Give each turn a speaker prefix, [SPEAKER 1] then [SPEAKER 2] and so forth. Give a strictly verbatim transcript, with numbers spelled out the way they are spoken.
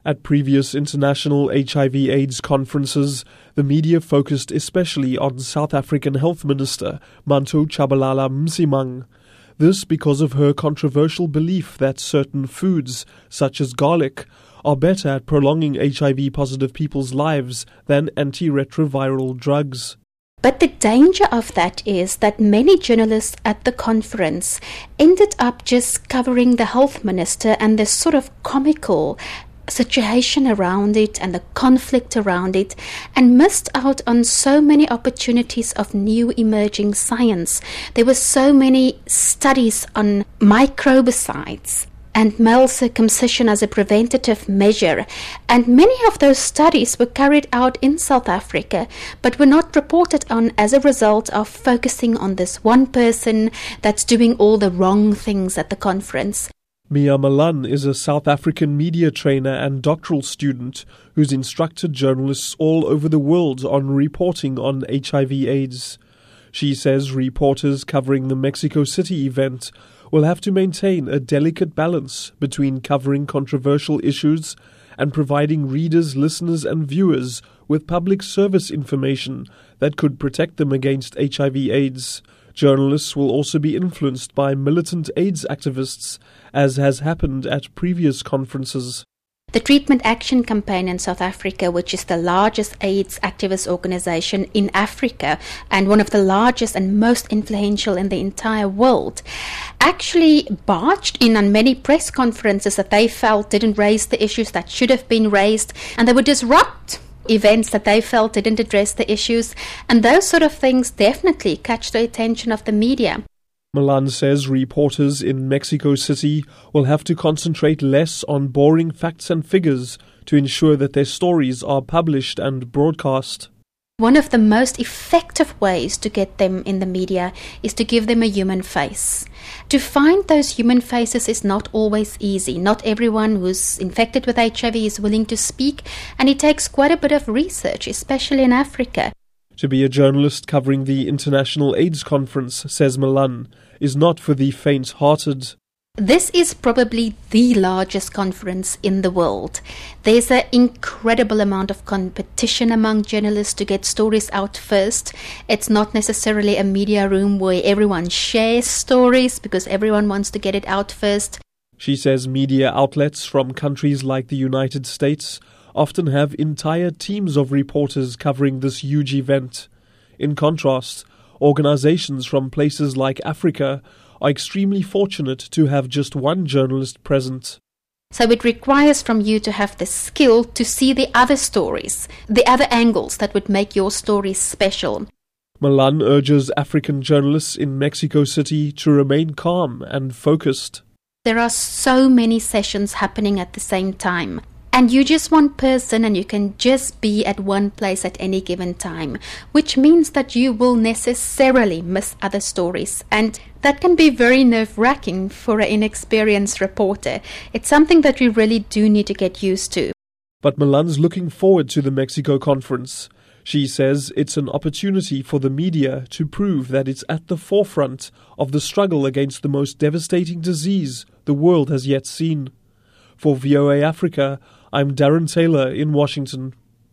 [SPEAKER 1] At previous international H I V AIDS conferences, the media focused especially on South African Health Minister Manto Tshabalala Msimang. This because of her controversial belief that certain foods, such as garlic, are better at prolonging H I V-positive people's lives than antiretroviral drugs.
[SPEAKER 2] But the danger of that is that many journalists at the conference ended up just covering the health minister and the sort of comical situation around it and the conflict around it, and missed out on so many opportunities of new emerging science. There were so many studies on microbicides and male circumcision as a preventative measure, and many of those studies were carried out in South Africa but were not reported on as a result of focusing on this one person that's doing all the wrong things at the conference.
[SPEAKER 1] Mia Malan is a South African media trainer and doctoral student who's instructed journalists all over the world on reporting on H I V AIDS. She says reporters covering the Mexico City event will have to maintain a delicate balance between covering controversial issues and providing readers, listeners and viewers with public service information that could protect them against H I V AIDS. Journalists will also be influenced by militant AIDS activists, as has happened at previous conferences.
[SPEAKER 2] The Treatment Action Campaign in South Africa, which is the largest AIDS activist organization in Africa and one of the largest and most influential in the entire world, actually barged in on many press conferences that they felt didn't raise the issues that should have been raised, and they would disrupt events that they felt didn't address the issues, and those sort of things definitely catch the attention of the media.
[SPEAKER 1] Malan says reporters in Mexico City will have to concentrate less on boring facts and figures to ensure that their stories are published and broadcast.
[SPEAKER 2] One of the most effective ways to get them in the media is to give them a human face. To find those human faces is not always easy. Not everyone who's infected with H I V is willing to speak, and it takes quite a bit of research, especially in Africa.
[SPEAKER 1] To be a journalist covering the International AIDS Conference, says Malan, is not for the faint-hearted.
[SPEAKER 2] This is probably the largest conference in the world. There's an incredible amount of competition among journalists to get stories out first. It's not necessarily a media room where everyone shares stories because everyone wants to get it out first.
[SPEAKER 1] She says media outlets from countries like the United States often have entire teams of reporters covering this huge event. In contrast, organizations from places like Africa are extremely fortunate to have just one journalist present.
[SPEAKER 2] So it requires from you to have the skill to see the other stories, the other angles that would make your story special.
[SPEAKER 1] Malan urges African journalists in Mexico City to remain calm and focused.
[SPEAKER 2] There are so many sessions happening at the same time. And you're just one person and you can just be at one place at any given time, which means that you will necessarily miss other stories. And that can be very nerve-wracking for an inexperienced reporter. It's something that we really do need to get used to.
[SPEAKER 1] But Malan's looking forward to the Mexico conference. She says it's an opportunity for the media to prove that it's at the forefront of the struggle against the most devastating disease the world has yet seen. For V O A Africa, I'm Darren Taylor in Washington.